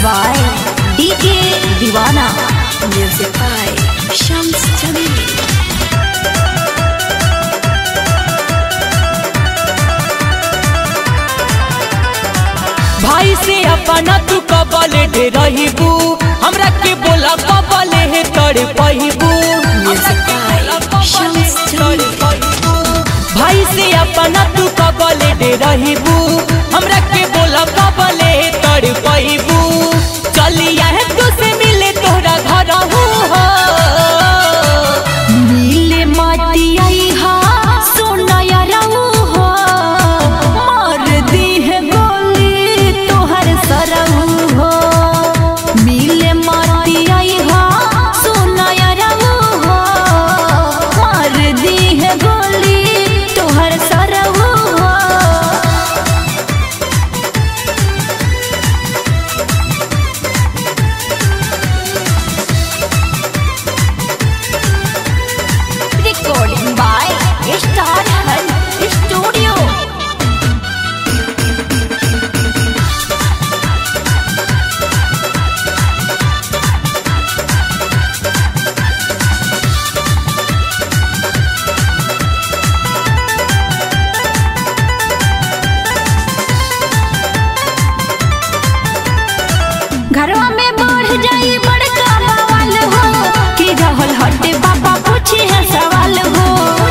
by DJ Divana. Music by Shams Jamili. भाई से अपना तू कबल दे रहीबू हमरा के बोला कबल है तड़ पहिबू। भाई से अपना तू कबल दे रहीबू हमरा के बोला कबल है तड़ पहिबू। चलिया है तू से मिले तोहरा घर हो मिले माटी आई हा सोना यारऊ हो मार दी है गोली तोहर सरऊ हो। मिले माटी आई हा सोना यारऊ हो मार दी है गोली तोहर सरऊ हो। Recording by Star Hunt Studio. घरवा में बढ़ जाई बड़का बवाल हो कि रहल हटे बाबा पूछी है सवाल हो।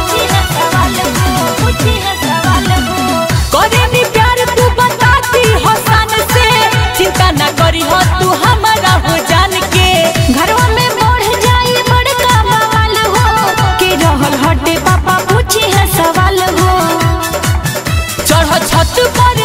करे नी प्यार तू बताती हसन से चिंता न करी हो तू हमारा हो जान के। घरवा में बढ़ जाई बड़का बवाल हो कि रहल हटे बाबा पूछी है सवाल हो। चढ़ छत पर